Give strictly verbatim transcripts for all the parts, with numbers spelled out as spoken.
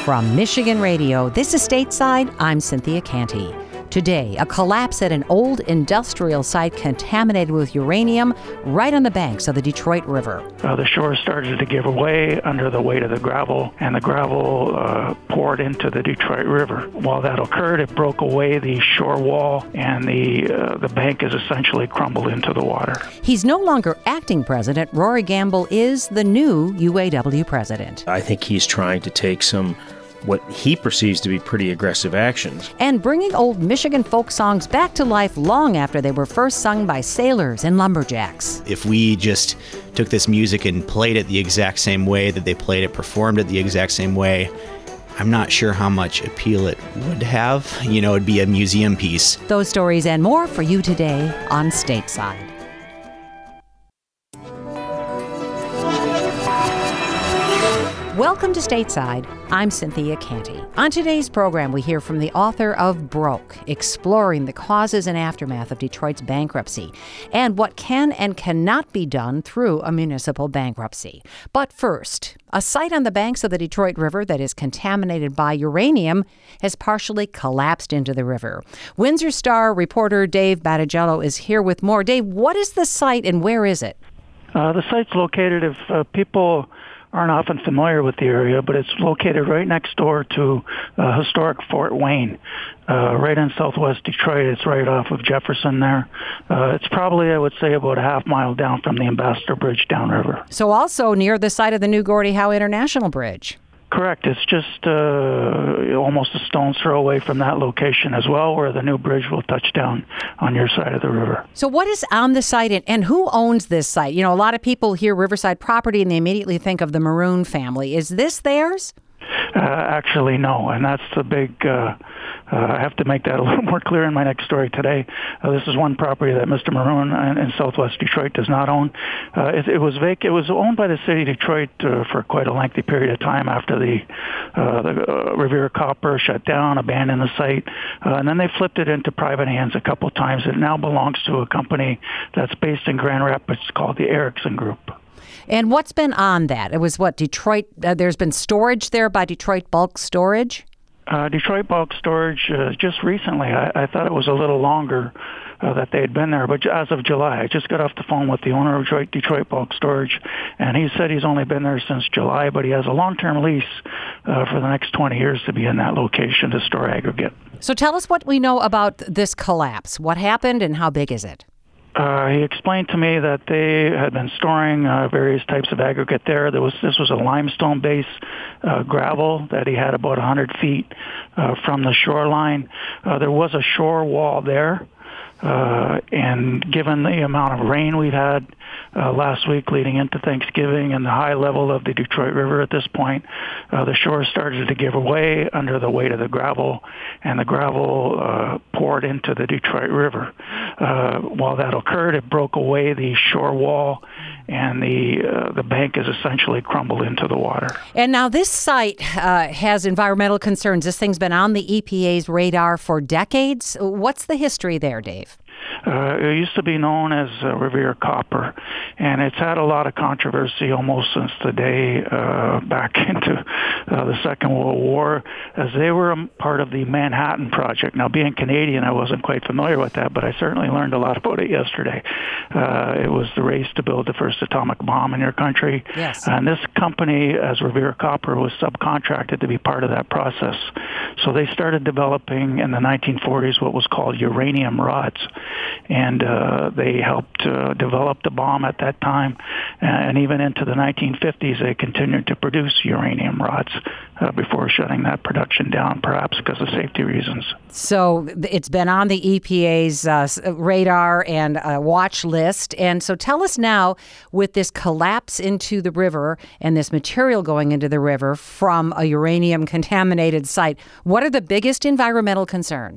From Michigan Radio, this is Stateside. I'm Cynthia Canty. Today, a collapse at an old industrial site contaminated with uranium right on the banks of the Detroit River. Uh, the shore started to give way under the weight of the gravel, and the gravel uh, poured into the Detroit River. While that occurred, it broke away the shore wall, and the uh, the bank is essentially crumbled into the water. He's no longer acting president. Rory Gamble is the new U A W president. I think he's trying to take some what he perceives to be pretty aggressive actions. And bringing old Michigan folk songs back to life long after they were first sung by sailors and lumberjacks. If we just took this music and played it the exact same way that they played it, performed it the exact same way, I'm not sure how much appeal it would have. You know, it'd be a museum piece. Those stories and more for you today on Stateside. Welcome to Stateside. I'm Cynthia Canty. On today's program, we hear from the author of Broke, exploring the causes and aftermath of Detroit's bankruptcy and what can and cannot be done through a municipal bankruptcy. But first, a site on the banks of the Detroit River that is contaminated by uranium has partially collapsed into the river. Windsor Star reporter Dave Battigello is here with more. Dave, what is the site and where is it? Uh, the site's located, if uh, people aren't often familiar with the area, but it's located right next door to uh, historic Fort Wayne, uh, right in southwest Detroit. It's right off of Jefferson there. Uh, it's probably, I would say, about a half mile down from the Ambassador Bridge downriver. So also near the site of the new Gordie Howe International Bridge. Correct. It's just uh, almost a stone's throw away from that location as well, where the new bridge will touch down on your side of the river. So what is on the site, and, and who owns this site? You know, a lot of people hear Riverside Property and they immediately think of the Maroon family. Is this theirs? Uh, actually, no, and that's the big... Uh, uh, I have to make that a little more clear in my next story today. Uh, this is one property that Mister Maroon in, in southwest Detroit does not own. Uh, it, it was vac- It was owned by the city of Detroit uh, for quite a lengthy period of time after the, uh, the uh, Revere Copper shut down, abandoned the site, uh, and then they flipped it into private hands a couple times. It now belongs to a company that's based in Grand Rapids called the Erickson Group. And what's been on that? It was what, Detroit, uh, there's been storage there by Detroit Bulk Storage? Uh, Detroit Bulk Storage, uh, just recently, I, I thought it was a little longer uh, that they had been there, but as of July, I just got off the phone with the owner of Detroit, Detroit Bulk Storage, and he said he's only been there since July, but he has a long-term lease uh, for the next twenty years to be in that location to store aggregate. So tell us what we know about this collapse. What happened and how big is it? Uh, he explained to me that they had been storing uh, various types of aggregate there. There was this was a limestone-based uh, gravel that he had about one hundred feet uh, from the shoreline. Uh, there was a shore wall there, uh, and given the amount of rain we've had uh, last week leading into Thanksgiving and the high level of the Detroit River at this point, uh, the shore started to give way under the weight of the gravel, and the gravel uh, poured into the Detroit River. Uh, while that occurred, it broke away the shore wall, and the uh, the bank is essentially crumbled into the water. And now this site uh, has environmental concerns. This thing's been on the E P A's radar for decades. What's the history there, Dave? Uh, it used to be known as uh, Revere Copper, and it's had a lot of controversy almost since the day uh, back into uh, the Second World War, as they were a part of the Manhattan Project. Now, being Canadian, I wasn't quite familiar with that, but I certainly learned a lot about it yesterday. Uh, it was the race to build the first atomic bomb in your country. Yes. And this company, as Revere Copper, was subcontracted to be part of that process. So they started developing in the nineteen forties what was called uranium rods. And uh, they helped uh, develop the bomb at that time. And even into the nineteen fifties, they continued to produce uranium rods uh, before shutting that production down, perhaps because of safety reasons. So it's been on the E P A's uh, radar and uh, watch list. And so tell us now, with this collapse into the river and this material going into the river from a uranium-contaminated site, what are the biggest environmental concerns?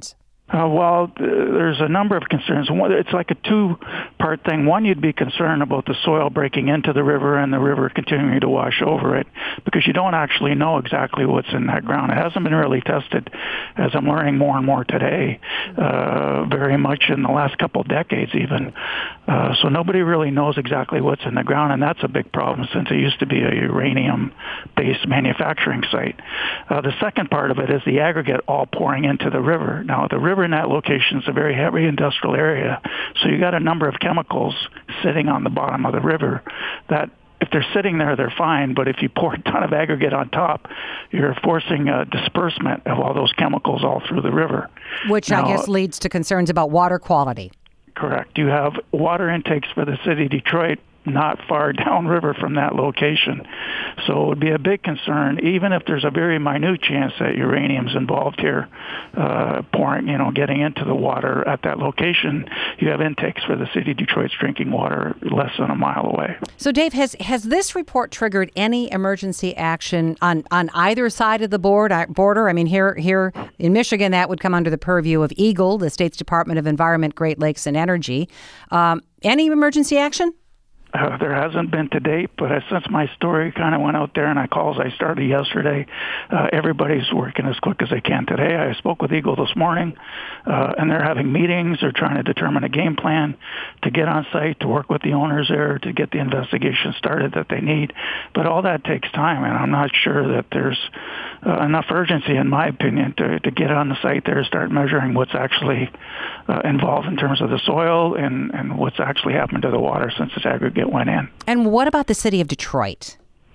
Uh, well, th- there's a number of concerns. One, it's like a two-part thing. One, you'd be concerned about the soil breaking into the river and the river continuing to wash over it, because you don't actually know exactly what's in that ground. It hasn't been really tested, as I'm learning more and more today, uh, very much in the last couple of decades even. Uh, so nobody really knows exactly what's in the ground, and that's a big problem since it used to be a uranium-based manufacturing site. Uh, the second part of it is the aggregate all pouring into the river. Now, the river in that location is a very heavy industrial area, so you got a number of chemicals sitting on the bottom of the river that, if they're sitting there, they're fine, but if you pour a ton of aggregate on top, you're forcing a disbursement of all those chemicals all through the river. Which now, I guess leads to concerns about water quality. Correct. You have water intakes for the city of Detroit not far downriver from that location. So it would be a big concern, even if there's a very minute chance that uranium's involved here, uh, pouring, you know, getting into the water at that location. You have intakes for the city of Detroit's drinking water less than a mile away. So, Dave, has has this report triggered any emergency action on, on either side of the board, border? I mean, here here in Michigan, that would come under the purview of EGLE, the state's Department of Environment, Great Lakes, and Energy. Um, any emergency action? Uh, there hasn't been to date, but uh, since my story kind of went out there and I calls I started yesterday, uh, everybody's working as quick as they can today. I spoke with EGLE this morning, uh, and they're having meetings. They're trying to determine a game plan to get on site, to work with the owners there, to get the investigation started that they need. But all that takes time, and I'm not sure that there's uh, enough urgency, in my opinion, to, to get on the site there, start measuring what's actually uh, involved in terms of the soil and, and what's actually happened to the water since this aggregate went in. And what about the city of Detroit?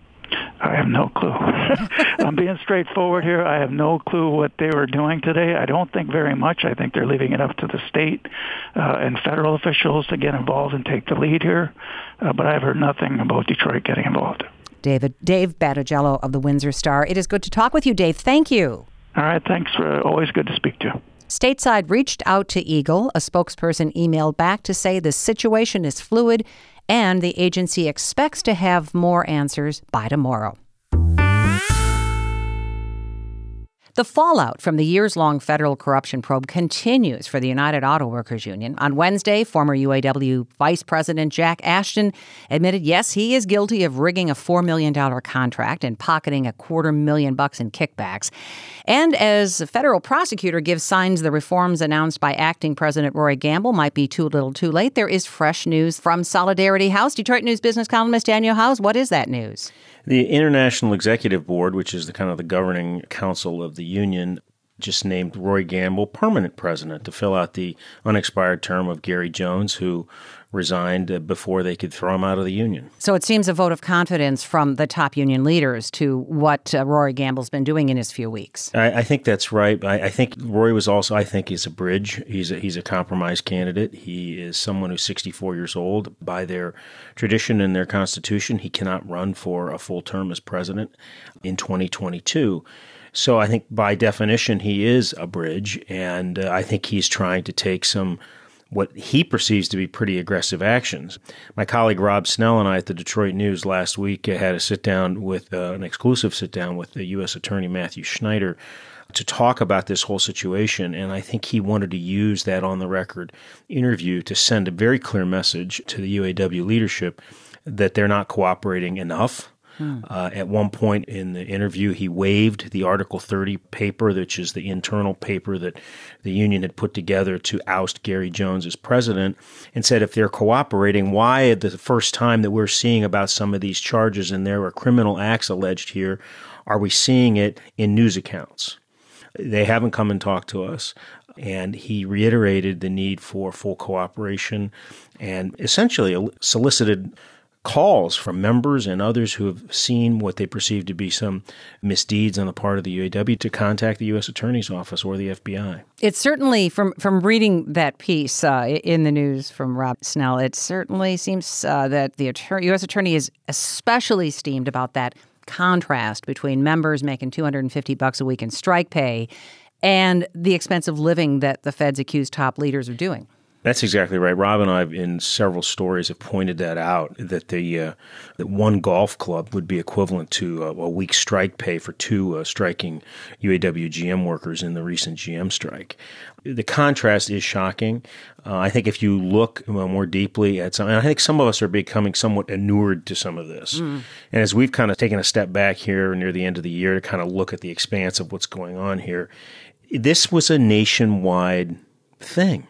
I have no clue. I'm being straightforward here. I have no clue what they were doing today. I don't think very much. I think they're leaving it up to the state uh, and federal officials to get involved and take the lead here. Uh, but I've heard nothing about Detroit getting involved. David, Dave Battigello of the Windsor Star. It is good to talk with you, Dave. Thank you. All right. Thanks. For always good to speak to you. Stateside reached out to EGLE. A spokesperson emailed back to say the situation is fluid and the agency expects to have more answers by tomorrow. The fallout from the years-long federal corruption probe continues for the United Auto Workers Union. On Wednesday, former U A W Vice President Jack Ashton admitted, yes, he is guilty of rigging a four million dollars contract and pocketing a quarter million bucks in kickbacks. And as a federal prosecutor gives signs the reforms announced by acting President Roy Gamble might be too little too late, there is fresh news from Solidarity House. Detroit News business columnist Daniel Howes, what is that news? The International Executive Board, which is the kind of the governing council of the union, just named Roy Gamble permanent president to fill out the unexpired term of Gary Jones, who resigned before they could throw him out of the union. So it seems a vote of confidence from the top union leaders to what uh, Roy Gamble's been doing in his few weeks. I, I think that's right. I, I think Roy was also, I think he's a bridge. He's a, he's a compromise candidate. He is someone who's sixty-four years old. By their tradition and their constitution, he cannot run for a full term as president in twenty twenty-two. So I think by definition, he is a bridge, and uh, I think he's trying to take some what he perceives to be pretty aggressive actions. My colleague Rob Snell and I at the Detroit News last week had a sit-down with, uh, an exclusive sit-down with the U S Attorney Matthew Schneider to talk about this whole situation, and I think he wanted to use that on-the-record interview to send a very clear message to the U A W leadership that they're not cooperating enough. Hmm. Uh, at one point in the interview, he waived the Article thirty paper, which is the internal paper that the union had put together to oust Gary Jones as president, and said if they're cooperating, why at the first time that we're seeing about some of these charges and there are criminal acts alleged here, are we seeing it in news accounts? They haven't come and talked to us. And he reiterated the need for full cooperation and essentially solicited calls from members and others who have seen what they perceive to be some misdeeds on the part of the U A W to contact the U S Attorney's Office or the F B I. It's certainly, from, from reading that piece uh, in the news from Rob Snell, it certainly seems uh, that the attorney, U S Attorney is especially steamed about that contrast between members making two hundred fifty bucks a week in strike pay and the expensive living that the feds accuse top leaders of doing. That's exactly right. Rob and I, in several stories, have pointed that out, that the uh, that one golf club would be equivalent to a, a week's strike pay for two uh, striking U A W G M workers in the recent G M strike. The contrast is shocking. Uh, I think if you look uh, more deeply at some, and I think some of us are becoming somewhat inured to some of this. Mm. And as we've kind of taken a step back here near the end of the year to kind of look at the expanse of what's going on here, this was a nationwide thing.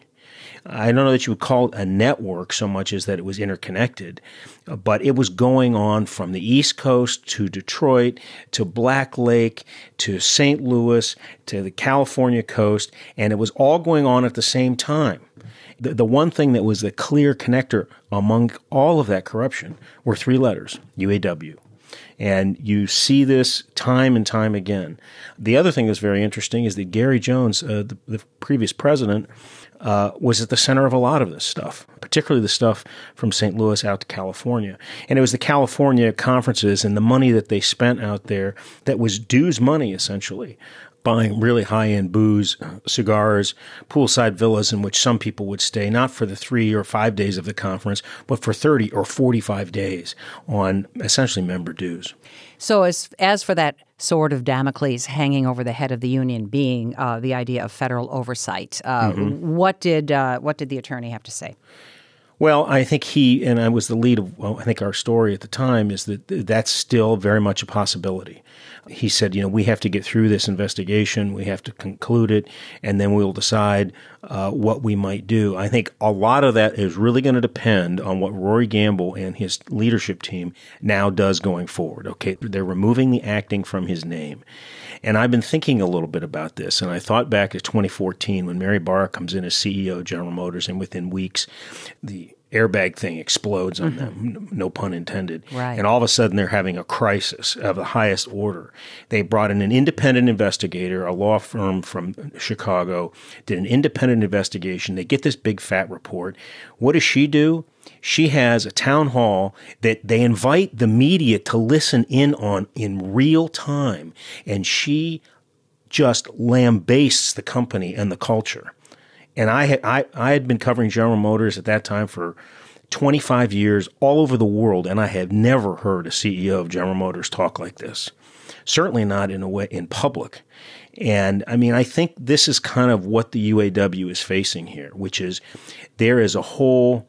I don't know that you would call it a network so much as that it was interconnected, but it was going on from the East Coast to Detroit to Black Lake to Saint Louis to the California coast, and it was all going on at the same time. The, the one thing that was the clear connector among all of that corruption were three letters, U A W. And you see this time and time again. The other thing that's very interesting is that Gary Jones, uh, the, the previous president, uh, was at the center of a lot of this stuff, particularly the stuff from Saint Louis out to California. And it was the California conferences and the money that they spent out there that was dues money, essentially, buying really high-end booze, cigars, poolside villas in which some people would stay, not for the three or five days of the conference, but for thirty or forty-five days on essentially member dues. So as as for that sword of Damocles hanging over the head of the union being uh, the idea of federal oversight, uh, mm-hmm. what did uh, what did the attorney have to say? Well, I think he, and I was the lead of, well, I think our story at the time is that that's still very much a possibility. He said, you know, we have to get through this investigation, we have to conclude it, and then we'll decide uh, what we might do. I think a lot of that is really going to depend on what Rory Gamble and his leadership team now does going forward. Okay, they're removing the acting from his name. And I've been thinking a little bit about this, and I thought back to twenty fourteen when Mary Barra comes in as C E O of General Motors, and within weeks, the airbag thing explodes on mm-hmm. them, no pun intended. Right. And all of a sudden they're having a crisis of the highest order. They brought in an independent investigator, a law firm from Chicago, did an independent investigation. They get this big fat report. What does she do? She has a town hall that they invite the media to listen in on in real time, and she just lambastes the company and the culture. And I had, I, I had been covering General Motors at that time for twenty-five years all over the world, and I have never heard a C E O of General Motors talk like this. Certainly not in a way in public. And I mean, I think this is kind of what the U A W is facing here, which is there is a whole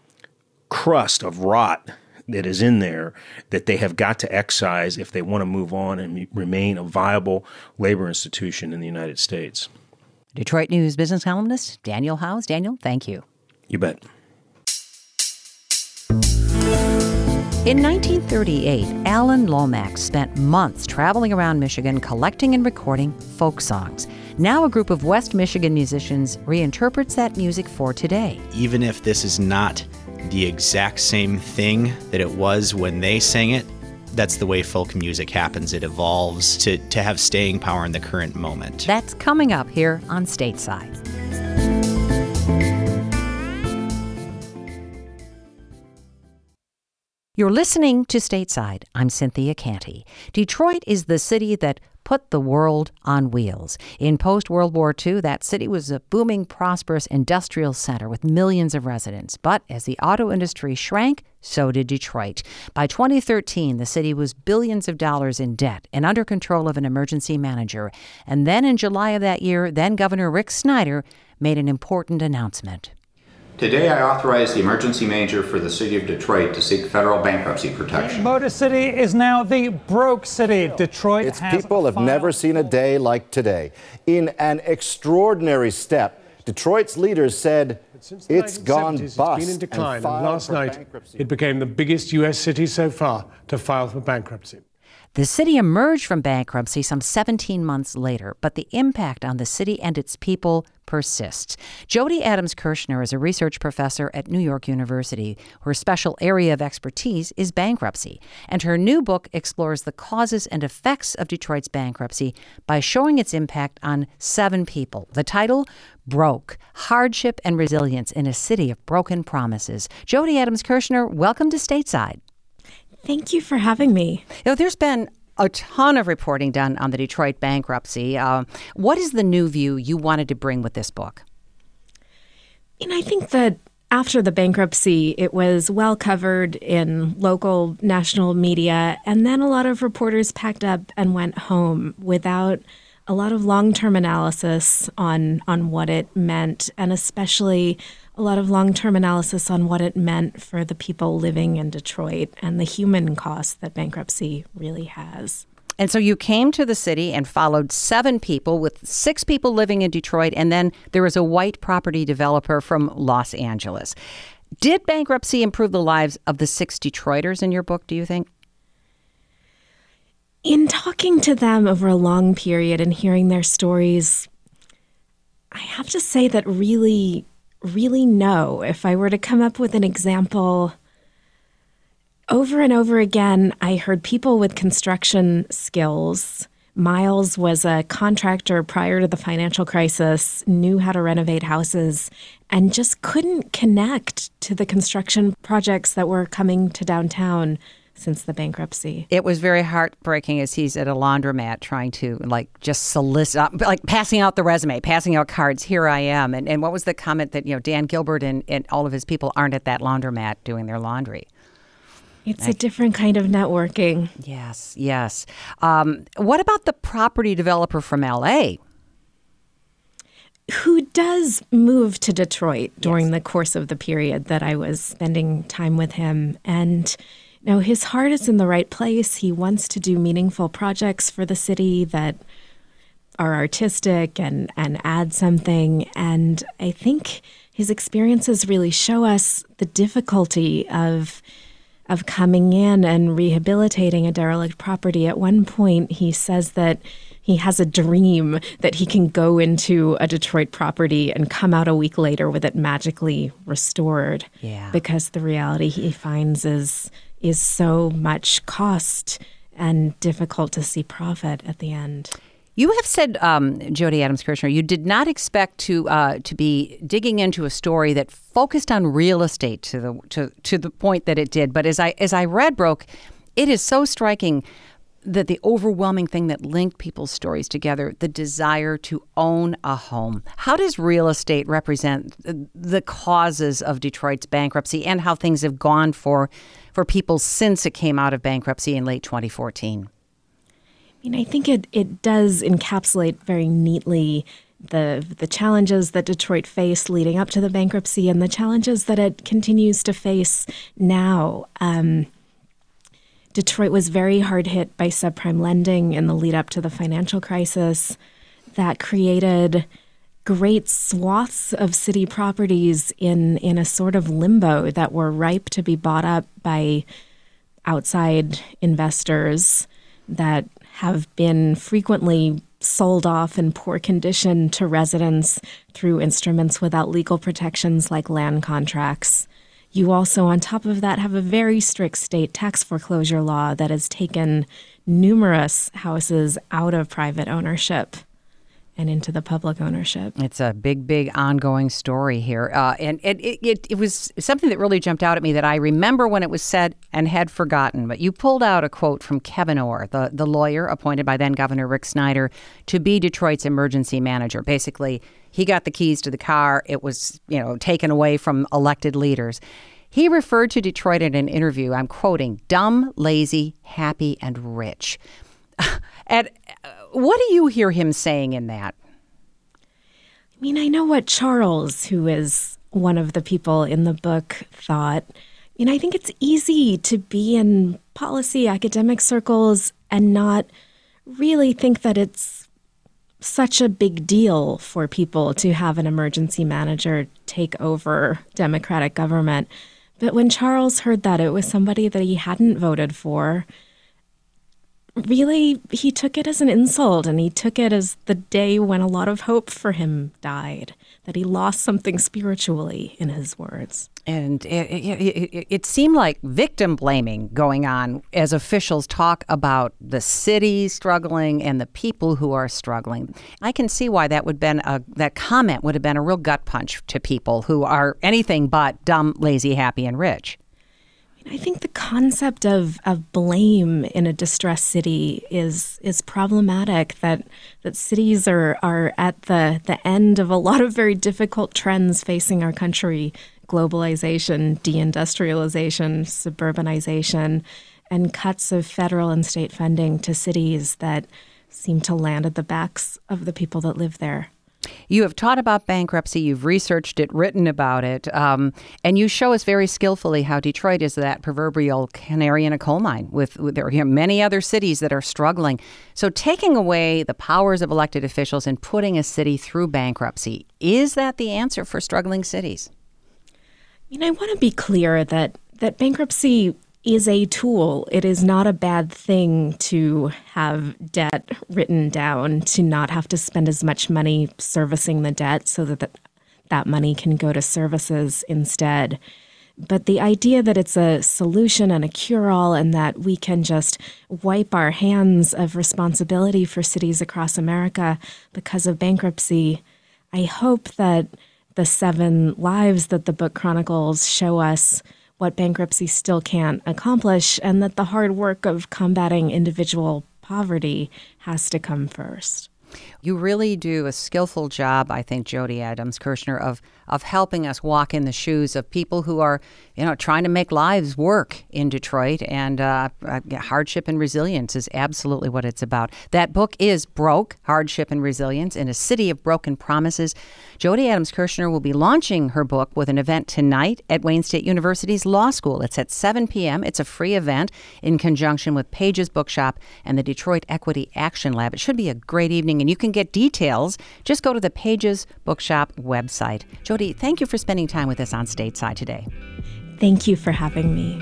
crust of rot that is in there that they have got to excise if they want to move on and remain a viable labor institution in the United States. Detroit News business columnist Daniel Howes. Daniel, thank you. You bet. In nineteen thirty-eight, Alan Lomax spent months traveling around Michigan collecting and recording folk songs. Now a group of West Michigan musicians reinterprets that music for today. Even if this is not the exact same thing that it was when they sang it, that's the way folk music happens. It evolves to, to have staying power in the current moment. That's coming up here on Stateside. You're listening to Stateside. I'm Cynthia Canty. Detroit is the city that put the world on wheels. In post-World War Two, that city was a booming, prosperous industrial center with millions of residents. But as the auto industry shrank, so did Detroit. By twenty thirteen, the city was billions of dollars in debt and under control of an emergency manager. And then in July of that year, then Governor Rick Snyder made an important announcement. Today I authorize the emergency manager for the city of Detroit to seek federal bankruptcy protection. Motor City is now the broke city. Detroit its has people have never seen a day like today. In an extraordinary step, Detroit's leaders said it's gone bust. It's been in decline, and, and last night it became the biggest U S city so far to file for bankruptcy. The city emerged from bankruptcy some seventeen months later, but the impact on the city and its people persists. Jody Adams Kirshner is a research professor at New York University. Her special area of expertise is bankruptcy, and her new book explores the causes and effects of Detroit's bankruptcy by showing its impact on seven people. The title, Broke, Hardship and Resilience in a City of Broken Promises. Jody Adams Kirshner, welcome to Stateside. Thank you for having me. You know, there's been a ton of reporting done on the Detroit bankruptcy. Uh, what is the new view you wanted to bring with this book? And I think that after the bankruptcy, it was well covered in local, national media, and then a lot of reporters packed up and went home without a lot of long-term analysis on on what it meant, and especially a lot of long-term analysis on what it meant for the people living in Detroit and the human cost that bankruptcy really has. And so you came to the city and followed seven people, with six people living in Detroit, and then there was a white property developer from Los Angeles. Did bankruptcy improve the lives of the six Detroiters in your book, do you think? In talking to them over a long period and hearing their stories, I have to say that really, really no. If I were to come up with an example, over and over again, I heard people with construction skills. Miles was a contractor prior to the financial crisis, knew how to renovate houses, and just couldn't connect to the construction projects that were coming to downtown since the bankruptcy. It was very heartbreaking as he's at a laundromat trying to, like, just solicit, like passing out the resume, passing out cards, here I am. And, and what was the comment that, you know, Dan Gilbert and, and all of his people aren't at that laundromat doing their laundry? It's a different kind of networking. Yes, yes. Um, what about the property developer from L A? Who does move to Detroit during yes. the course of the period that I was spending time with him. And, you know, his heart is in the right place. He wants to do meaningful projects for the city that are artistic and, and add something. And I think his experiences really show us the difficulty of of coming in and rehabilitating a derelict property. At one point, he says that he has a dream that he can go into a Detroit property and come out a week later with it magically restored. Yeah. Because the reality he finds is is so much cost and difficult to see profit at the end. You have said, um, Jodi Adams-Kirshner, you did not expect to uh, to be digging into a story that focused on real estate to the to, to the point that it did. But as I as I read Broke, it is so striking that the overwhelming thing that linked people's stories together, the desire to own a home. How does real estate represent the causes of Detroit's bankruptcy and how things have gone for for people since it came out of bankruptcy in late twenty fourteen? I mean, I think it, it does encapsulate very neatly the the challenges that Detroit faced leading up to the bankruptcy and the challenges that it continues to face now. Um, Detroit was very hard hit by subprime lending in the lead up to the financial crisis. That created great swaths of city properties in, in a sort of limbo that were ripe to be bought up by outside investors that have been frequently sold off in poor condition to residents through instruments without legal protections like land contracts. You also, on top of that, have a very strict state tax foreclosure law that has taken numerous houses out of private ownership and into the public ownership. It's a big, big ongoing story here. Uh, and it, it, it was something that really jumped out at me that I remember when it was said and had forgotten. But you pulled out a quote from Kevin Orr, the, the lawyer appointed by then Governor Rick Snyder to be Detroit's emergency manager. Basically, he got the keys to the car. It was, you know, taken away from elected leaders. He referred to Detroit in an interview, I'm quoting, dumb, lazy, happy, and rich. And what do you hear him saying in that? I mean, I know what Charles, who is one of the people in the book, thought. I mean, I think it's easy to be in policy academic circles and not really think that it's such a big deal for people to have an emergency manager take over Democratic government. But when Charles heard that it was somebody that he hadn't voted for, really, he took it as an insult, and he took it as the day when a lot of hope for him died, that he lost something spiritually, in his words. And it, it, it, it seemed like victim blaming going on as officials talk about the city struggling and the people who are struggling. I can see why that would been a, that comment would have been a real gut punch to people who are anything but dumb, lazy, happy, and rich. I think the concept of, of blame in a distressed city is is problematic, that that cities are, are at the, the end of a lot of very difficult trends facing our country globalization, deindustrialization, suburbanization, and cuts of federal and state funding to cities that seem to land at the backs of the people that live there. You have taught about bankruptcy, you've researched it, written about it, um, and you show us very skillfully how Detroit is that proverbial canary in a coal mine. With, with there are you know, many other cities that are struggling. So taking away the powers of elected officials and putting a city through bankruptcy, is that the answer for struggling cities? I mean, I want to be clear that, that bankruptcy is a tool. It is not a bad thing to have debt written down, to not have to spend as much money servicing the debt so that that, that money can go to services instead. But the idea that it's a solution and a cure-all and that we can just wipe our hands of responsibility for cities across America because of bankruptcy, I hope that the seven lives that the book chronicles show us what bankruptcy still can't accomplish, and that the hard work of combating individual poverty has to come first. You really do a skillful job, I think, Jody Adams Kirshner, of of helping us walk in the shoes of people who are, you know, trying to make lives work in Detroit. And uh, hardship and resilience is absolutely what it's about. That book is Broke, Hardship and Resilience in a City of Broken Promises. Jody Adams Kirshner will be launching her book with an event tonight at Wayne State University's Law School. It's at seven p.m. It's a free event in conjunction with Pages Bookshop and the Detroit Equity Action Lab. It should be a great evening, and you can get details. Just go to the Pages Bookshop website. Jody, thank you for spending time with us on Stateside today. Thank you for having me.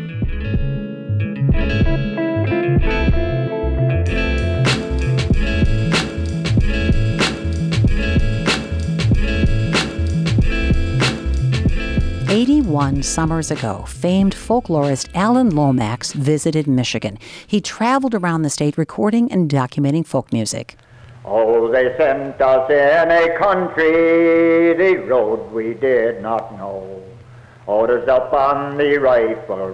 eighty-one summers ago, famed folklorist Alan Lomax visited Michigan. He traveled around the state recording and documenting folk music. Oh, they sent us in a country, the road we did not know. Oh, there's up on the Rifle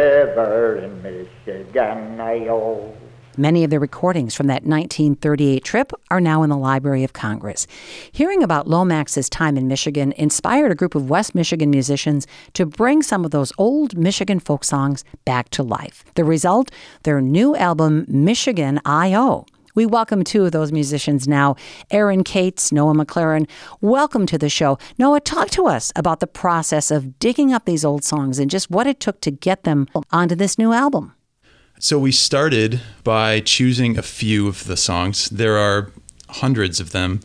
River in Michigan, I-oh. Many of the recordings from that nineteen thirty-eight trip are now in the Library of Congress. Hearing about Lomax's time in Michigan inspired a group of West Michigan musicians to bring some of those old Michigan folk songs back to life. The result, their new album, Michigan I O We welcome two of those musicians now, Aaron Cates, Noah McLaren. Welcome to the show. Noah, talk to us about the process of digging up these old songs and just what it took to get them onto this new album. So we started by choosing a few of the songs. There are hundreds of them.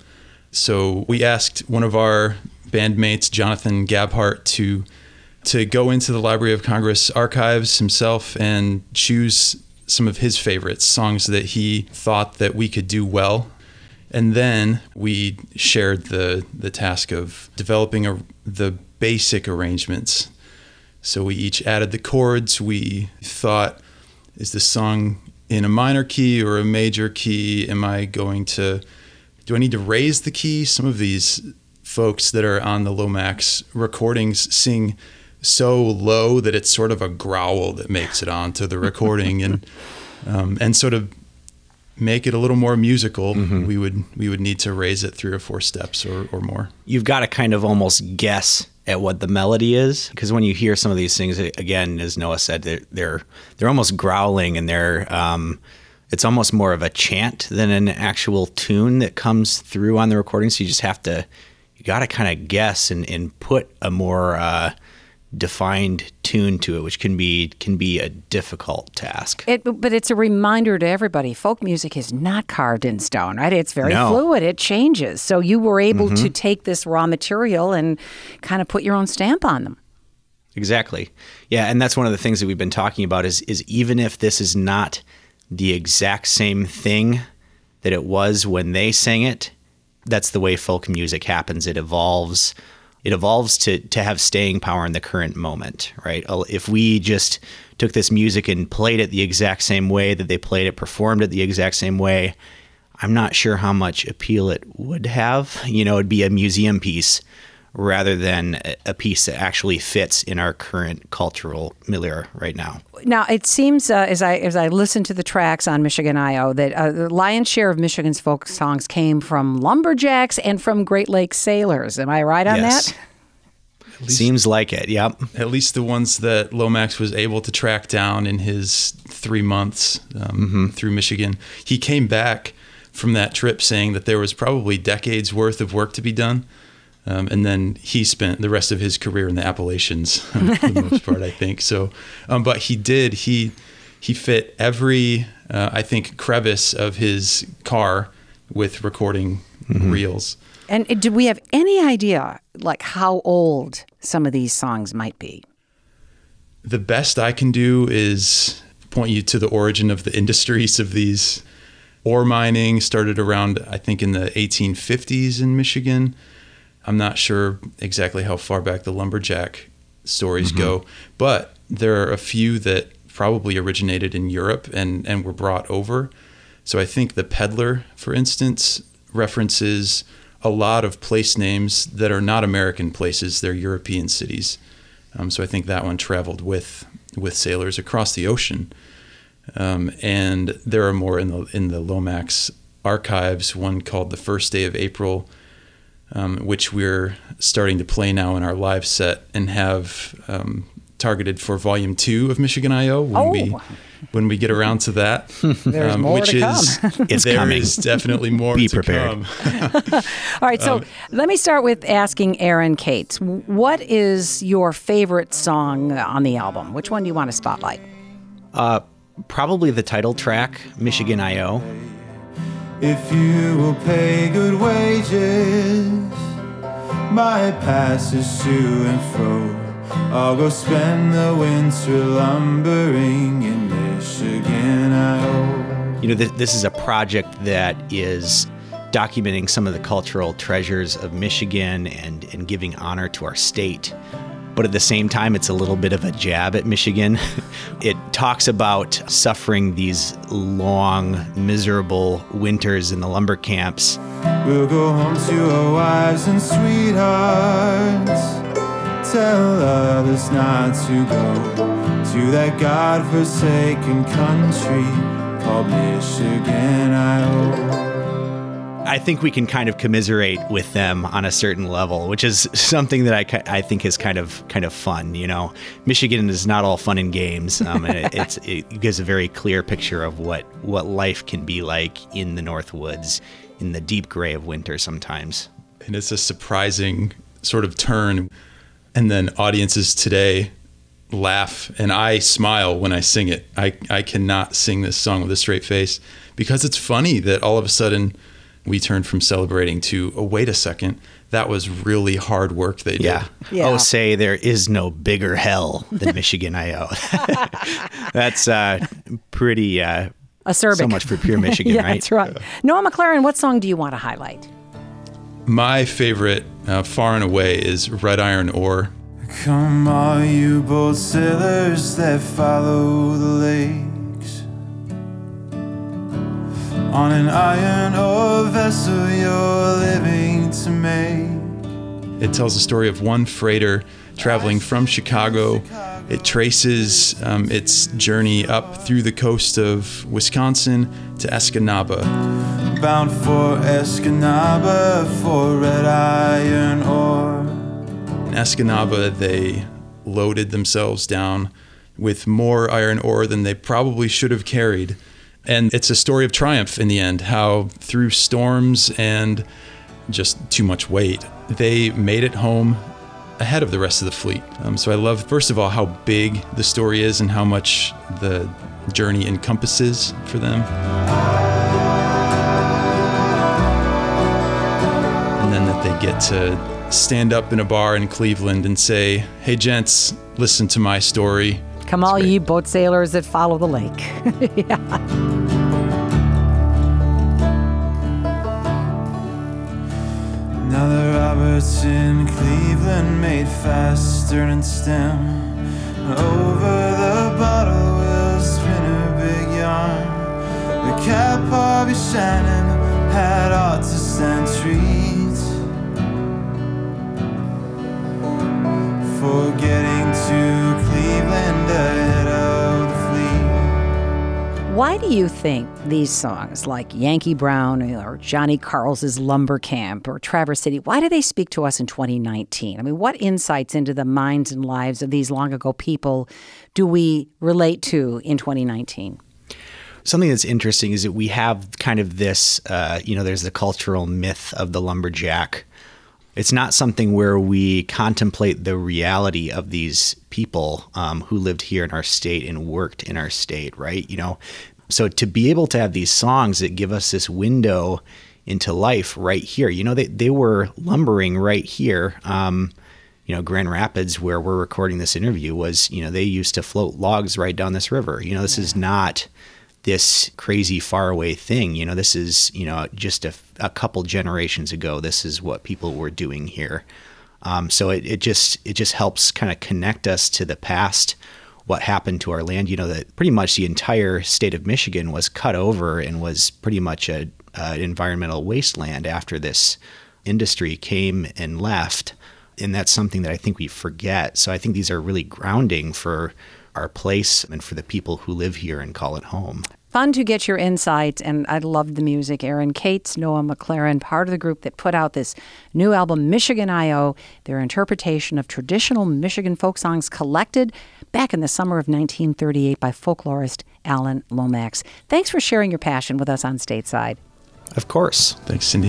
So we asked one of our bandmates, Jonathan Gabhart, to to go into the Library of Congress archives himself and choose some of his favorites, songs that he thought that we could do well. And then we shared the the task of developing a, the basic arrangements. So we each added the chords. We thought, is this song in a minor key or a major key? Am I going to, do I need to raise the key? Some of these folks that are on the Lomax recordings sing so low that it's sort of a growl that makes it onto the recording, and um, and sort of make it a little more musical. Mm-hmm. We would we would need to raise it three or four steps or, or more. You've got to kind of almost guess at what the melody is, because when you hear some of these things, again, as Noah said, they're they're, they're almost growling, and they're um, it's almost more of a chant than an actual tune that comes through on the recording. So you just have to you got to kind of guess and, and put a more uh, defined tune to it, which can be can be a difficult task. It, but it's a reminder to everybody, folk music is not carved in stone, right? It's very no. fluid. It changes. So you were able mm-hmm. to take this raw material and kind of put your own stamp on them. Exactly. Yeah, and that's one of the things that we've been talking about is is even if this is not the exact same thing that it was when they sang it, that's the way folk music happens. It evolves. It evolves to to have staying power in the current moment, right? If we just took this music and played it the exact same way that they played it, performed it the exact same way, I'm not sure how much appeal it would have. You know, it'd be a museum piece rather than a piece that actually fits in our current cultural milieu right now. Now, it seems uh, as I as I listen to the tracks on Michigan I O that uh, the lion's share of Michigan's folk songs came from lumberjacks and from Great Lakes sailors. Am I right on yes. that? Seems like it, yep. At least the ones that Lomax was able to track down in his three months um, mm-hmm. through Michigan. He came back from that trip saying that there was probably decades worth of work to be done. Um, and then he spent the rest of his career in the Appalachians for the most part, I think. So, um, but he did, he he fit every, uh, I think, crevice of his car with recording mm-hmm. reels. And do we have any idea, like, how old some of these songs might be? The best I can do is point you to the origin of the industries of these. Ore mining started around, I think, in the eighteen fifties in Michigan. I'm not sure exactly how far back the lumberjack stories mm-hmm. go, but there are a few that probably originated in Europe and, and were brought over. So I think the Peddler, for instance, references a lot of place names that are not American places, they're European cities. Um, so I think that one traveled with with sailors across the ocean. Um, and there are more in the in the Lomax archives, one called The First Day of April, um, which we're starting to play now in our live set and have um, targeted for volume two of Michigan I O when oh. we when we get around to that. There's um, more which to is, come. It's there coming. is definitely more Be to prepared. come. All right, so Um, let me start with asking Aaron Cates, what is your favorite song on the album? Which one do you want to spotlight? Uh, probably the title track, Michigan I O. If you will pay good wages, my passage to and fro, I'll go spend the winter lumbering in Michigan I O. You know, th- this is a project that is documenting some of the cultural treasures of Michigan and, and giving honor to our state. But at the same time, it's a little bit of a jab at Michigan. It talks about suffering these long, miserable winters in the lumber camps. We'll go home to our wives and sweethearts, tell others not to go to that God-forsaken country called Michigan I O. I think we can kind of commiserate with them on a certain level, which is something that I, I think is kind of kind of fun. You know, Michigan is not all fun and games, um, and it, it's, it gives a very clear picture of what, what life can be like in the North Woods, in the deep gray of winter sometimes. And it's a surprising sort of turn. And then audiences today laugh, and I smile when I sing it. I, I cannot sing this song with a straight face because it's funny that all of a sudden we turned from celebrating to, oh, wait a second, that was really hard work they did. Yeah. Yeah. Oh, say there is no bigger hell than Michigan I O. That's uh, pretty uh, acerbic. So much for pure Michigan, yeah, right? That's right. Noah McLaren, what song do you want to highlight? My favorite, uh, far and away, is Red Iron Ore. Come all you bold sailors that follow the lakes, on an iron ore vessel you're living to make. It tells the story of one freighter traveling from Chicago. It traces um, its journey up through the coast of Wisconsin to Escanaba. Bound for Escanaba for red iron ore. In Escanaba, they loaded themselves down with more iron ore than they probably should have carried. And it's a story of triumph in the end, how through storms and just too much weight, they made it home ahead of the rest of the fleet. Um, so I love, first of all, how big the story is and how much the journey encompasses for them. And then that they get to stand up in a bar in Cleveland and say, hey, gents, listen to my story. Come all ye boat sailors that follow the lake. Yeah. Now the Roberts in Cleveland made fast stern and stem. Over the bottle we'll spin a big yarn. The cap Harvey Shannon had ought to stand treat for getting to Cleveland ahead of the fleet. Why do you think these songs like Yankee Brown or Johnny Carl's Lumber Camp or Traverse City, why do they speak to us in twenty nineteen? I mean, what insights into the minds and lives of these long ago people do we relate to in twenty nineteen? Something that's interesting is that we have kind of this, uh, you know, there's the cultural myth of the lumberjack. It's not something where we contemplate the reality of these people um, who lived here in our state and worked in our state, right? You know, so to be able to have these songs that give us this window into life right here, you know, they, they were lumbering right here. Um, you know, Grand Rapids, where we're recording this interview, was, you know, they used to float logs right down this river. You know, this is not this crazy faraway thing. You know, this is, you know, just a, a couple generations ago, this is what people were doing here. Um, so it, it just it just helps kind of connect us to the past, what happened to our land. You know, that pretty much the entire state of Michigan was cut over and was pretty much a, a environmental wasteland after this industry came and left. And that's something that I think we forget. So I think these are really grounding for our place and for the people who live here and call it home. Fun to get your insights, and I loved the music. Aaron Cates, Noah McLaren, part of the group that put out this new album, Michigan I O, their interpretation of traditional Michigan folk songs collected back in the summer of nineteen thirty-eight by folklorist Alan Lomax. Thanks for sharing your passion with us on Stateside. Of course. Thanks, Cindy.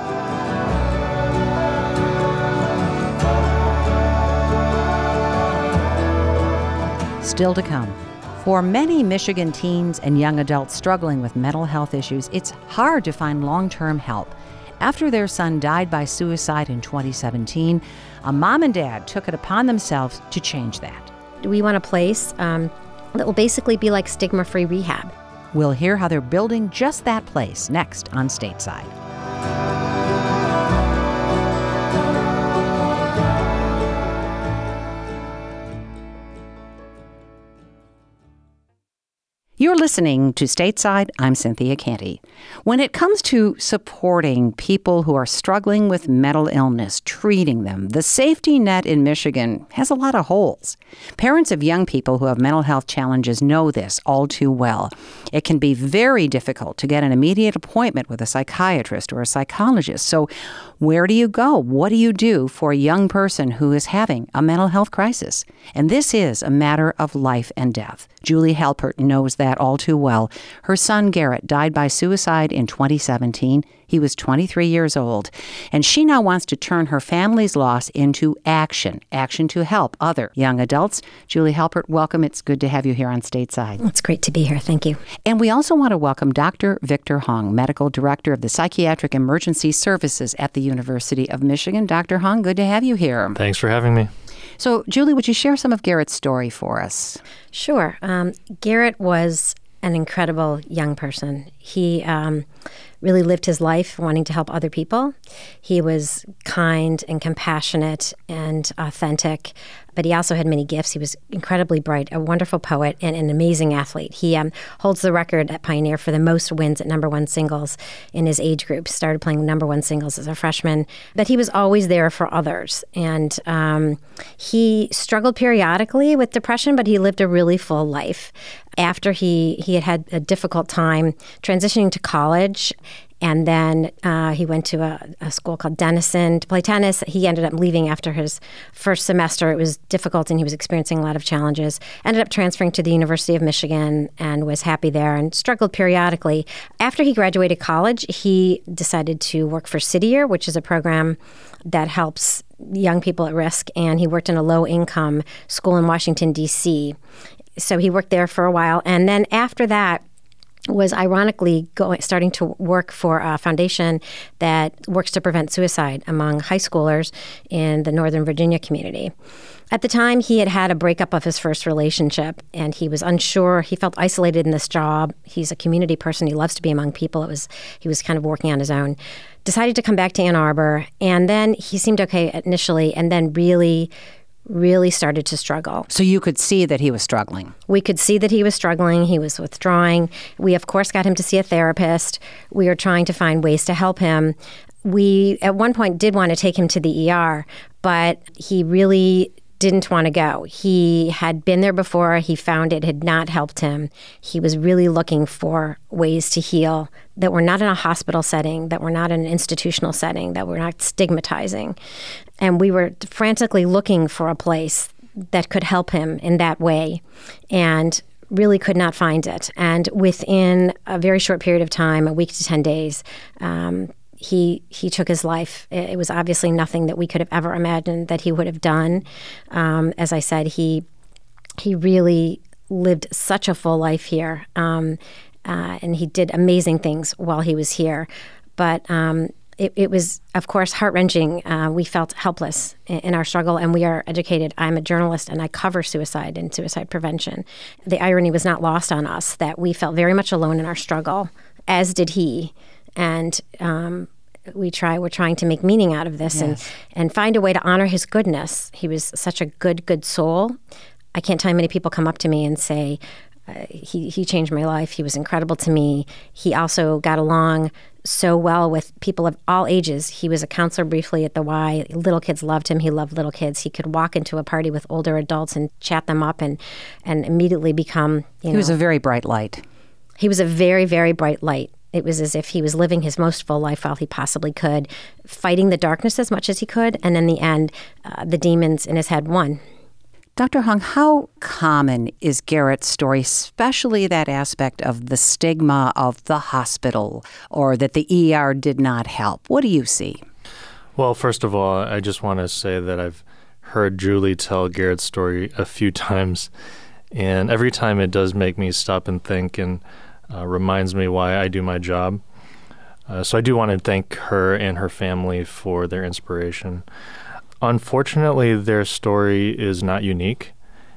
Still to come. For many Michigan teens and young adults struggling with mental health issues, it's hard to find long-term help. After their son died by suicide in twenty seventeen, a mom and dad took it upon themselves to change that. We want a place um, that will basically be like stigma-free rehab. We'll hear how they're building just that place next on Stateside. You're listening to Stateside. I'm Cynthia Canty. When it comes to supporting people who are struggling with mental illness, treating them, the safety net in Michigan has a lot of holes. Parents of young people who have mental health challenges know this all too well. It can be very difficult to get an immediate appointment with a psychiatrist or a psychologist. So where do you go? What do you do for a young person who is having a mental health crisis? And this is a matter of life and death. Julie Halpert knows that all too well. Her son, Garrett, died by suicide in twenty seventeen. He was twenty-three years old. And she now wants to turn her family's loss into action, action to help other young adults. Julie Halpert, welcome. It's good to have you here on Stateside. It's great to be here. Thank you. And we also want to welcome Doctor Victor Hung, Medical Director of the Psychiatric Emergency Services at the University of Michigan. Doctor Hung, good to have you here. Thanks for having me. So, Julie, would you share some of Garrett's story for us? Sure. Um, Garrett was an incredible young person. He um, really lived his life wanting to help other people. He was kind and compassionate and authentic, but he also had many gifts. He was incredibly bright, a wonderful poet, and an amazing athlete. He um, holds the record at Pioneer for the most wins at number one singles in his age group. Started playing number one singles as a freshman, but he was always there for others. And um, he struggled periodically with depression, but he lived a really full life. After he, he had had a difficult time transitioning to college, and then uh, he went to a, a school called Denison to play tennis. He ended up leaving after his first semester. It was difficult, and he was experiencing a lot of challenges. Ended up transferring to the University of Michigan and was happy there and struggled periodically. After he graduated college, he decided to work for City Year, which is a program that helps young people at risk, and he worked in a low-income school in Washington, D C So he worked there for a while, and then after that, was ironically going, starting to work for a foundation that works to prevent suicide among high schoolers in the Northern Virginia community. At the time, he had had a breakup of his first relationship, and he was unsure. He felt isolated in this job. He's a community person. He loves to be among people. It was he was kind of working on his own. Decided to come back to Ann Arbor, and then he seemed okay initially, and then really really started to struggle. So you could see that he was struggling. We could see that he was struggling. He was withdrawing. We, of course, got him to see a therapist. We were trying to find ways to help him. We, at one point, did want to take him to the E R, but he really didn't want to go. He had been there before. He found it had not helped him. He was really looking for ways to heal that were not in a hospital setting, that were not in an institutional setting, that were not stigmatizing. And we were frantically looking for a place that could help him in that way, and really could not find it. And within a very short period of time, a week to ten days, um, He he took his life. It was obviously nothing that we could have ever imagined that he would have done. Um, as I said, he he really lived such a full life here, um, uh, and he did amazing things while he was here. But um, it, it was, of course, heart-wrenching. Uh, we felt helpless in, in our struggle, and we are educated. I'm a journalist, and I cover suicide and suicide prevention. The irony was not lost on us that we felt very much alone in our struggle, as did he. And um, we try, we're trying to make meaning out of this yes. and, and find a way to honor his goodness. He was such a good, good soul. I can't tell you how many people come up to me and say, uh, he, he changed my life. He was incredible to me. He also got along so well with people of all ages. He was a counselor briefly at the Y. Little kids loved him. He loved little kids. He could walk into a party with older adults and chat them up and, and immediately become, you know. He was a very bright light. He was a very, very bright light. It was as if he was living his most full life while he possibly could, fighting the darkness as much as he could, and in the end, uh, the demons in his head won. Doctor Hung, how common is Garrett's story, especially that aspect of the stigma of the hospital or that the E R did not help? What do you see? Well, first of all, I just want to say that I've heard Julie tell Garrett's story a few times, and every time it does make me stop and think and Uh, reminds me why I do my job. Uh, so I do want to thank her and her family for their inspiration. Unfortunately, their story is not unique,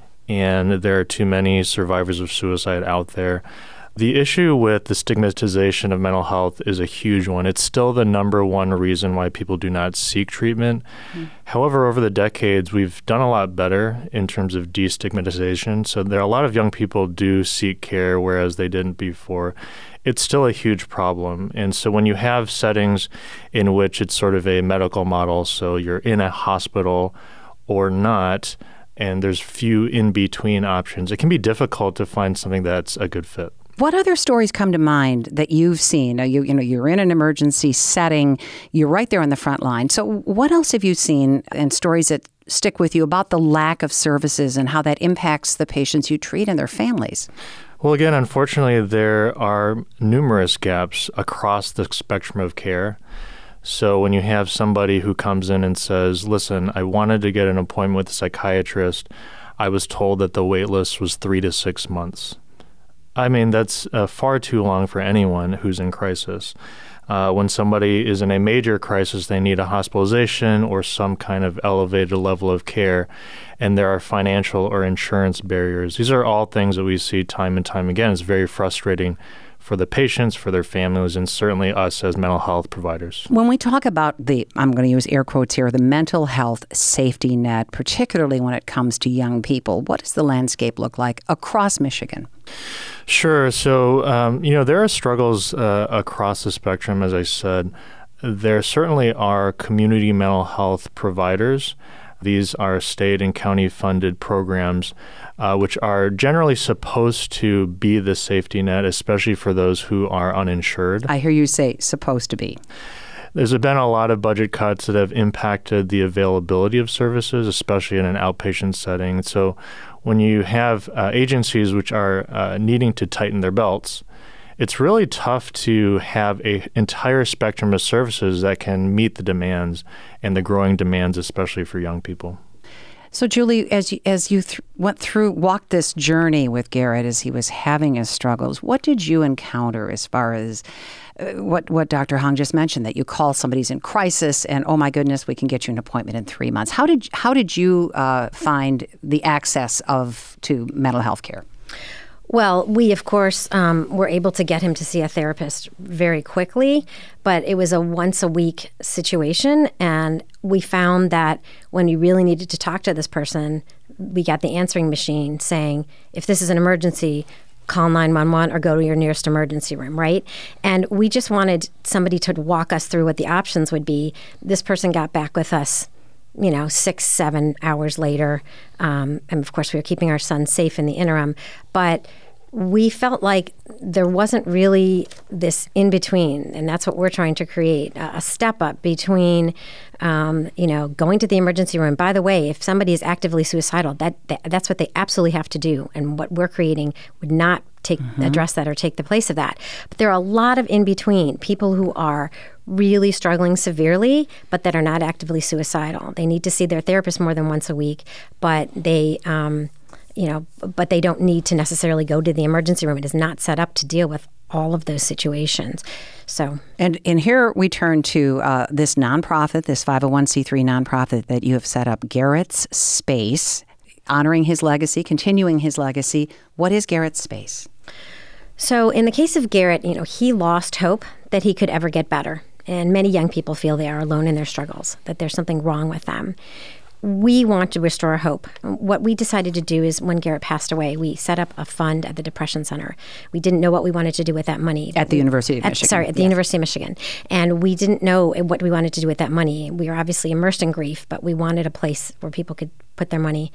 and there are too many survivors of suicide out there. The issue with the stigmatization of mental health is a huge one. It's still the number one reason why people do not seek treatment. Mm. However, over the decades, we've done a lot better in terms of destigmatization. So there are a lot of young people do seek care, whereas they didn't before. It's still a huge problem. And so when you have settings in which it's sort of a medical model, so you're in a hospital or not, and there's few in-between options, it can be difficult to find something that's a good fit. What other stories come to mind that you've seen? Now, you, you know, you're in an emergency setting. You're right there on the front line. So what else have you seen and stories that stick with you about the lack of services and how that impacts the patients you treat and their families? Well, again, unfortunately, there are numerous gaps across the spectrum of care. So when you have somebody who comes in and says, listen, I wanted to get an appointment with a psychiatrist. I was told that the wait list was three to six months. I mean, that's uh, far too long for anyone who's in crisis. Uh, when somebody is in a major crisis, they need a hospitalization or some kind of elevated level of care, and there are financial or insurance barriers. These are all things that we see time and time again. It's very frustrating for the patients, for their families, and certainly us as mental health providers. When we talk about the, I'm going to use air quotes here, the mental health safety net, particularly when it comes to young people, what does the landscape look like across Michigan? Sure. So, um, you know, there are struggles uh, across the spectrum, as I said. There certainly are community mental health providers. These are state and county funded programs, uh, which are generally supposed to be the safety net, especially for those who are uninsured. I hear you say supposed to be. There's been a lot of budget cuts that have impacted the availability of services, especially in an outpatient setting. So when you have uh, agencies which are uh, needing to tighten their belts, it's really tough to have an entire spectrum of services that can meet the demands and the growing demands, especially for young people. So, Julie, as you, as you th- went through, walked this journey with Garrett as he was having his struggles, what did you encounter as far as uh, what, what Doctor Hung just mentioned, that you call somebody's in crisis and, oh my goodness, we can get you an appointment in three months. How did, how did you uh, find the access of to mental health care? Well, we, of course, um, were able to get him to see a therapist very quickly, but it was a once-a-week situation, and we found that when we really needed to talk to this person, we got the answering machine saying, if this is an emergency, call nine one one or go to your nearest emergency room, right? And we just wanted somebody to walk us through what the options would be. This person got back with us you know, six, seven hours later. Um, and of course, we were keeping our son safe in the interim. But we felt like there wasn't really this in between, and that's what we're trying to create, a step up between, um, you know, going to the emergency room. By the way, if somebody is actively suicidal, that, that that's what they absolutely have to do, and what we're creating would not take mm-hmm. address that or take the place of that. But there are a lot of in between, people who are really struggling severely, but that are not actively suicidal. They need to see their therapist more than once a week, but they. Um, You know, but they don't need to necessarily go to the emergency room. It is not set up to deal with all of those situations. So, and and here we turn to uh, this nonprofit, this five oh one c three nonprofit that you have set up, Garrett's Space, honoring his legacy, continuing his legacy. What is Garrett's Space? So, in the case of Garrett, you know, he lost hope that he could ever get better, and many young people feel they are alone in their struggles, that there's something wrong with them. We want to restore hope. What we decided to do is when Garrett passed away, we set up a fund at the Depression Center. We didn't know what we wanted to do with that money. At the we, University of at, Michigan. Sorry, at the yes. University of Michigan. And we didn't know what we wanted to do with that money. We were obviously immersed in grief, but we wanted a place where people could put their money.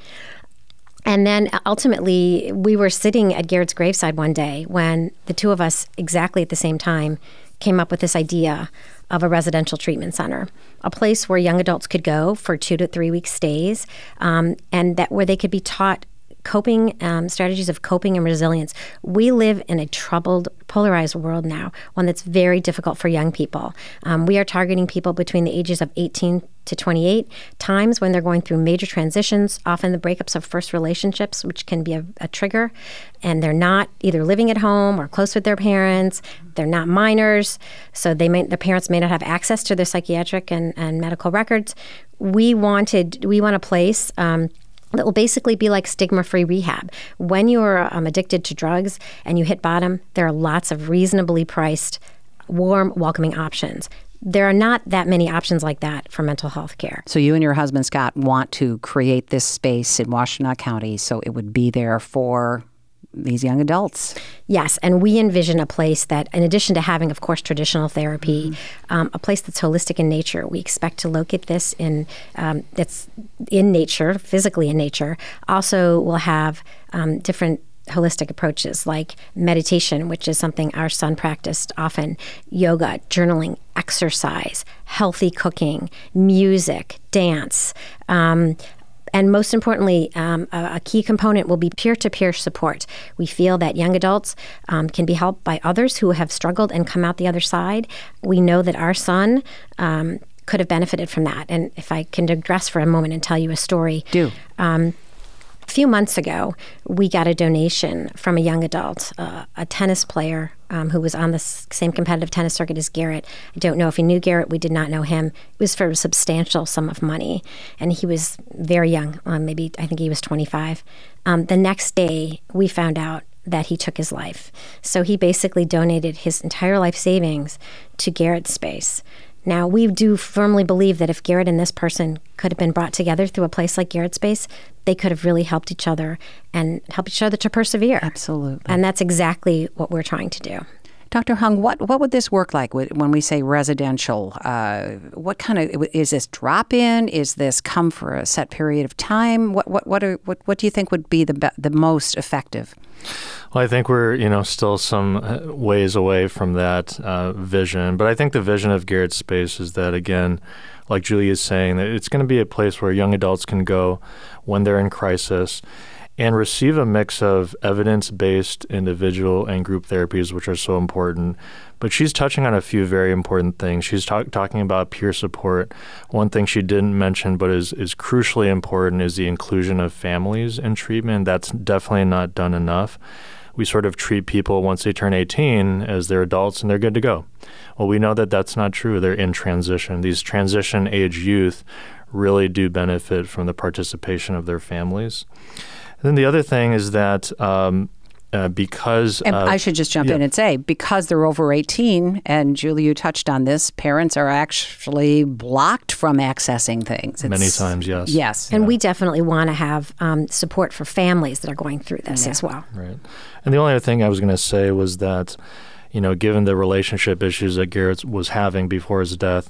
And then ultimately, we were sitting at Garrett's graveside one day when the two of us, exactly at the same time, came up with this idea of a residential treatment center, a place where young adults could go for two to three week stays, um, and that where they could be taught coping um, strategies of coping and resilience. We live in a troubled, polarized world now, one that's very difficult for young people. Um, we are targeting people between the ages of eighteen to twenty-eight, times when they're going through major transitions, often the breakups of first relationships, which can be a, a trigger, and they're not either living at home or close with their parents. They're not minors, so they may, their parents may not have access to their psychiatric and, and medical records. We wanted, we want a place um, that will basically be like stigma-free rehab. When you're um, addicted to drugs and you hit bottom, there are lots of reasonably priced, warm, welcoming options. There are not that many options like that for mental health care. So you and your husband, Scott, want to create this space in Washtenaw County so it would be there for these young adults. Yes, and we envision a place that, in addition to having, of course, traditional therapy, mm-hmm. um, a place that's holistic in nature. We expect to locate this in um, that's in nature, physically in nature. Also, we'll have um, different holistic approaches like meditation, which is something our son practiced often, yoga, journaling, exercise, healthy cooking, music, dance. Um, And most importantly, um, a, a key component will be peer-to-peer support. We feel that young adults um, can be helped by others who have struggled and come out the other side. We know that our son um, could have benefited from that. And if I can digress for a moment and tell you a story. Do. Um, a few months ago, we got a donation from a young adult, uh, a tennis player um, who was on the s- same competitive tennis circuit as Garrett. I don't know if he knew Garrett. We did not know him. It was for a substantial sum of money. And he was very young, um, maybe I think he was twenty-five. Um, the next day, we found out that he took his life. So he basically donated his entire life savings to Garrett's Space. Now, we do firmly believe that if Garrett and this person could have been brought together through a place like Garrett's Space, they could have really helped each other and helped each other to persevere. Absolutely. And that's exactly what we're trying to do. Doctor Hung, what, what would this work like when we say residential? Uh, what kind of, is this drop-in? Is this come for a set period of time? What what what, are, what, what do you think would be the be- the most effective? Well, I think we're, you know, still some ways away from that uh, vision. But I think the vision of Garrett's Space is that, again, like Julie is saying, that it's going to be a place where young adults can go when they're in crisis and receive a mix of evidence-based individual and group therapies, which are so important. But she's touching on a few very important things. She's talk, talking about peer support. One thing she didn't mention but is, is crucially important is the inclusion of families in treatment. That's definitely not done enough. We sort of treat people once they turn eighteen as they're adults and they're good to go. Well, we know that that's not true. They're in transition. These transition age youth really do benefit from the participation of their families. And then the other thing is that um, uh, because... And uh, I should just jump yeah. in and say, because they're over eighteen, and Julie, you touched on this, parents are actually blocked from accessing things. It's, Many times, yes. Yes. And we definitely want to have um, support for families that are going through this Yeah. as well. Right. And the only other thing I was going to say was that, you know, given the relationship issues that Garrett was having before his death,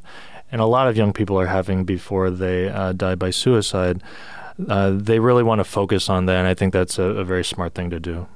and a lot of young people are having before they uh, die by suicide, uh, they really want to focus on that, and I think that's a, a very smart thing to do.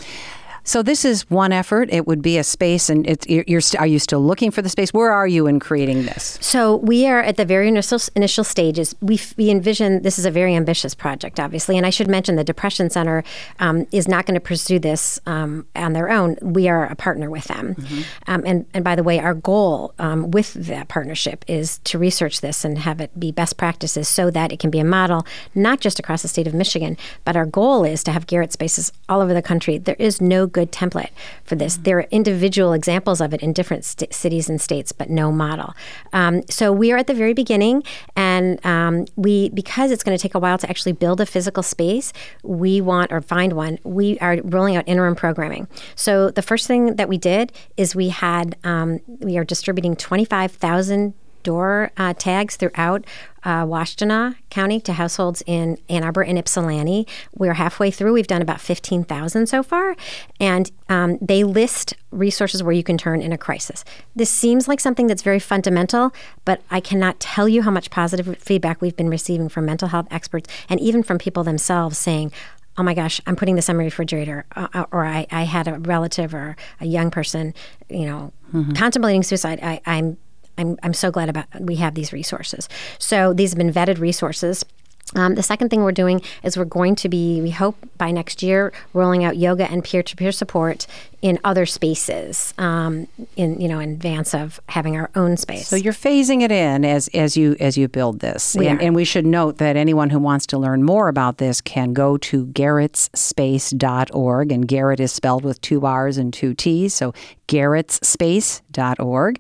So this is one effort. It would be a space, and it's, you're, you're st- are you still looking for the space? Where are you in creating this? So we are at the very initial initial stages. We we envision this is a very ambitious project, obviously, and I should mention the Depression Center um, is not going to pursue this um, on their own. We are a partner with them, mm-hmm. um, and and by the way, our goal um, with that partnership is to research this and have it be best practices so that it can be a model not just across the state of Michigan, but our goal is to have Garrett spaces all over the country. There is no good template for this. There are individual examples of it in different st- cities and states, but no model. Um, so we are at the very beginning, and um, we, because it's going to take a while to actually build a physical space, we want, or find one, we are rolling out interim programming. So the first thing that we did is we had, um, we are distributing twenty-five thousand door uh, tags throughout uh, Washtenaw County to households in Ann Arbor and Ypsilanti. We're halfway through. We've done about fifteen thousand so far. And um, they list resources where you can turn in a crisis. This seems like something that's very fundamental, but I cannot tell you how much positive feedback we've been receiving from mental health experts and even from people themselves saying, oh my gosh, I'm putting this on my refrigerator, uh, or I, I had a relative or a young person, you know, mm-hmm. contemplating suicide. I, I'm I'm I'm so glad about we have these resources. So these have been vetted resources. Um, the second thing we're doing is we're going to be, we hope by next year, rolling out yoga and peer-to-peer support in other spaces, um, in you know, in advance of having our own space. So you're phasing it in as as you as you build this, we and, and we should note that anyone who wants to learn more about this can go to garretts space dot org, and Garrett is spelled with two R's and two T's, so garretts space dot org.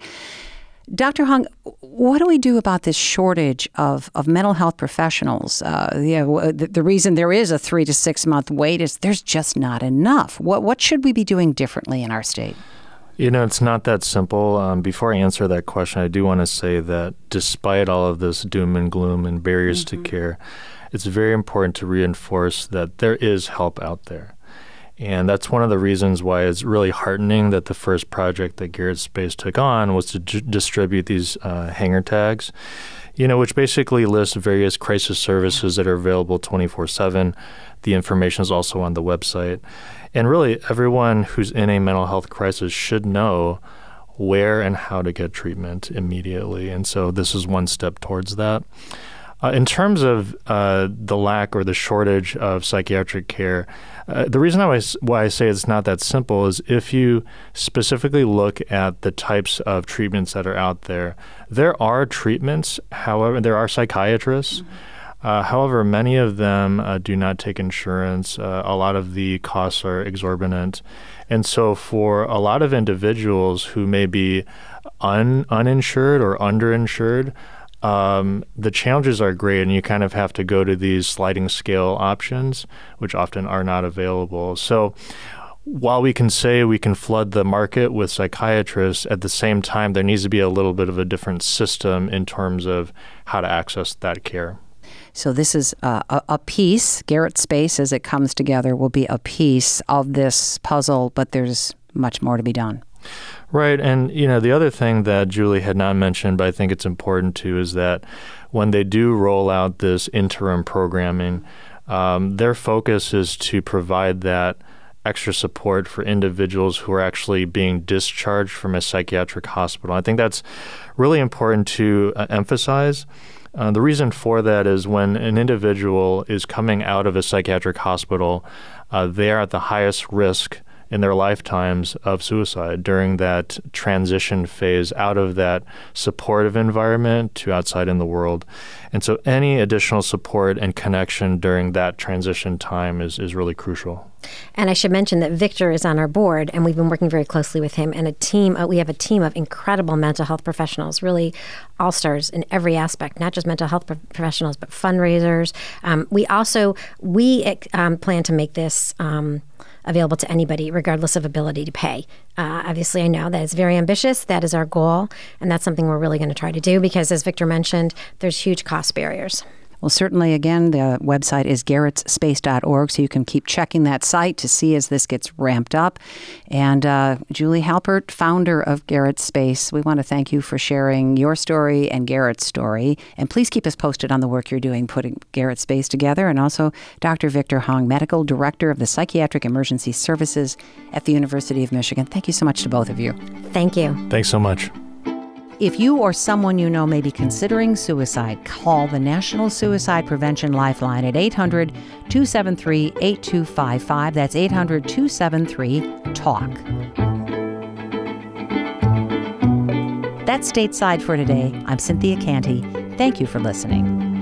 Doctor Hung, what do we do about this shortage of, of mental health professionals? Uh, you know, the, the reason there is a three to six month wait is there's just not enough. What what should we be doing differently in our state? You know, it's not that simple. Um, before I answer that question, I do want to say that despite all of this doom and gloom and barriers mm-hmm. to care, it's very important to reinforce that there is help out there. And that's one of the reasons why it's really heartening that the first project that Garrett Space took on was to d- distribute these uh, hanger tags, you know, which basically lists various crisis services that are available twenty-four seven. The information is also on the website. And really, everyone who's in a mental health crisis should know where and how to get treatment immediately. And so this is one step towards that. Uh, in terms of uh, the lack or the shortage of psychiatric care, uh, the reason I, why I say it's not that simple is if you specifically look at the types of treatments that are out there, there are treatments, however, there are psychiatrists. Mm-hmm. Uh, however, many of them uh, do not take insurance. Uh, a lot of the costs are exorbitant. And so for a lot of individuals who may be un- uninsured or underinsured, Um, the challenges are great, and you kind of have to go to these sliding scale options, which often are not available. So while we can say we can flood the market with psychiatrists, at the same time, there needs to be a little bit of a different system in terms of how to access that care. So this is uh, a, a piece, Garrett Space, as it comes together, will be a piece of this puzzle, but there's much more to be done. Right. And, you know, the other thing that Julie had not mentioned, but I think it's important too, is that when they do roll out this interim programming, um, their focus is to provide that extra support for individuals who are actually being discharged from a psychiatric hospital. I think that's really important to uh, emphasize. Uh, the reason for that is when an individual is coming out of a psychiatric hospital, uh, they are at the highest risk in their lifetimes of suicide during that transition phase out of that supportive environment to outside in the world. And so any additional support and connection during that transition time is, is really crucial. And I should mention that Victor is on our board, and we've been working very closely with him. And a team, uh, we have a team of incredible mental health professionals, really all-stars in every aspect, not just mental health pro- professionals, but fundraisers. Um, we also, we um, plan to make this um, available to anybody, regardless of ability to pay. Uh, obviously, I know that it's very ambitious. That is our goal, and that's something we're really going to try to do because, as Victor mentioned, there's huge cost barriers. Well, certainly, again, the website is garretts space dot org, so you can keep checking that site to see as this gets ramped up. And uh, Julie Halpert, founder of Garrett Space, we want to thank you for sharing your story and Garrett's story. And please keep us posted on the work you're doing putting Garrett Space together. And also Doctor Victor Hong, Medical Director of the Psychiatric Emergency Services at the University of Michigan. Thank you so much to both of you. Thank you. Thanks so much. If you or someone you know may be considering suicide, call the National Suicide Prevention Lifeline at eight hundred, two seven three, eight two five five. That's eight hundred, two seven three, TALK. That's Stateside for today. I'm Cynthia Canty. Thank you for listening.